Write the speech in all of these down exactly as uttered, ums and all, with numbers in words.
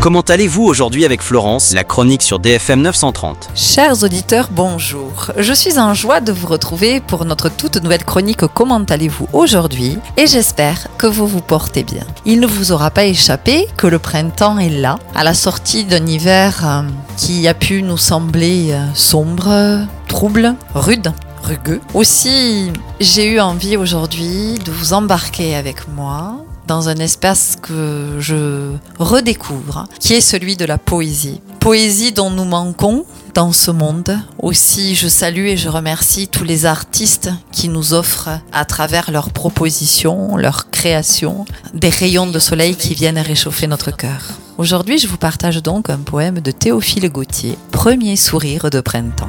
Comment allez-vous aujourd'hui avec Florence, la chronique sur D F M neuf cent trente? Chers auditeurs, bonjour. Je suis en joie de vous retrouver pour notre toute nouvelle chronique Comment allez-vous aujourd'hui et j'espère que vous vous portez bien. Il ne vous aura pas échappé que le printemps est là, à la sortie d'un hiver euh, qui a pu nous sembler euh, sombre, trouble, rude. Rugueux. Aussi, j'ai eu envie aujourd'hui de vous embarquer avec moi dans un espace que je redécouvre, qui est celui de la poésie. Poésie dont nous manquons dans ce monde. Aussi, je salue et je remercie tous les artistes qui nous offrent, à travers leurs propositions, leurs créations, des rayons de soleil qui viennent réchauffer notre cœur. Aujourd'hui, je vous partage donc un poème de Théophile Gautier, Premier sourire de printemps.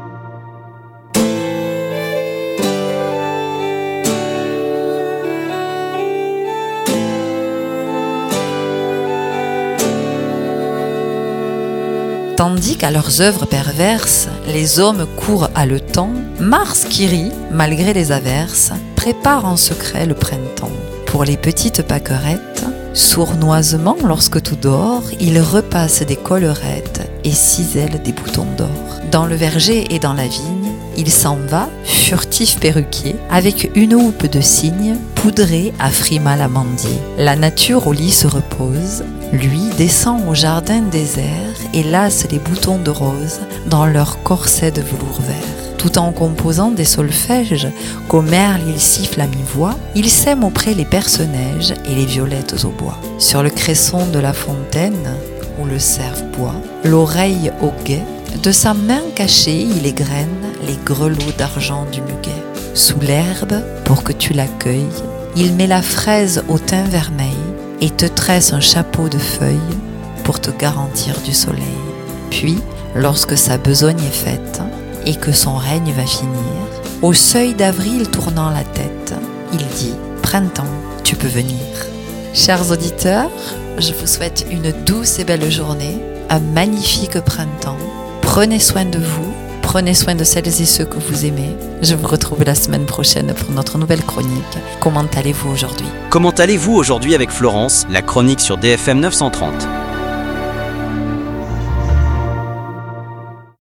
Tandis qu'à leurs œuvres perverses, les hommes courent haletant, Mars qui rit, malgré les averses, prépare en secret le printemps. Pour les petites pâquerettes, sournoisement lorsque tout dort, il repasse des collerettes et cisèle des boutons d'or. Dans le verger et dans la vigne, il s'en va, furtif perruquier, avec une houppe de cygne poudrée à frimal amandier. La nature au lit se repose, lui descend au jardin désert et lasse les boutons de rose dans leur corset de velours vert. Tout en composant des solfèges qu'au merle il siffle à mi-voix, il sème auprès les perce-neiges et les violettes au bois. Sur le cresson de la fontaine, où le cerf boit, l'oreille au guet, de sa main cachée il égrène les grelots d'argent du muguet. Sous l'herbe, pour que tu l'accueilles, il met la fraise au teint vermeil et te tresse un chapeau de feuilles pour te garantir du soleil. Puis, lorsque sa besogne est faite et que son règne va finir, au seuil d'avril tournant la tête, il dit « Printemps, tu peux venir ». Chers auditeurs, je vous souhaite une douce et belle journée, un magnifique printemps. Prenez soin de vous, prenez soin de celles et ceux que vous aimez. Je vous retrouve la semaine prochaine pour notre nouvelle chronique. Comment allez-vous aujourd'hui ? Comment allez-vous aujourd'hui avec Florence, la chronique sur D F M neuf cent trente?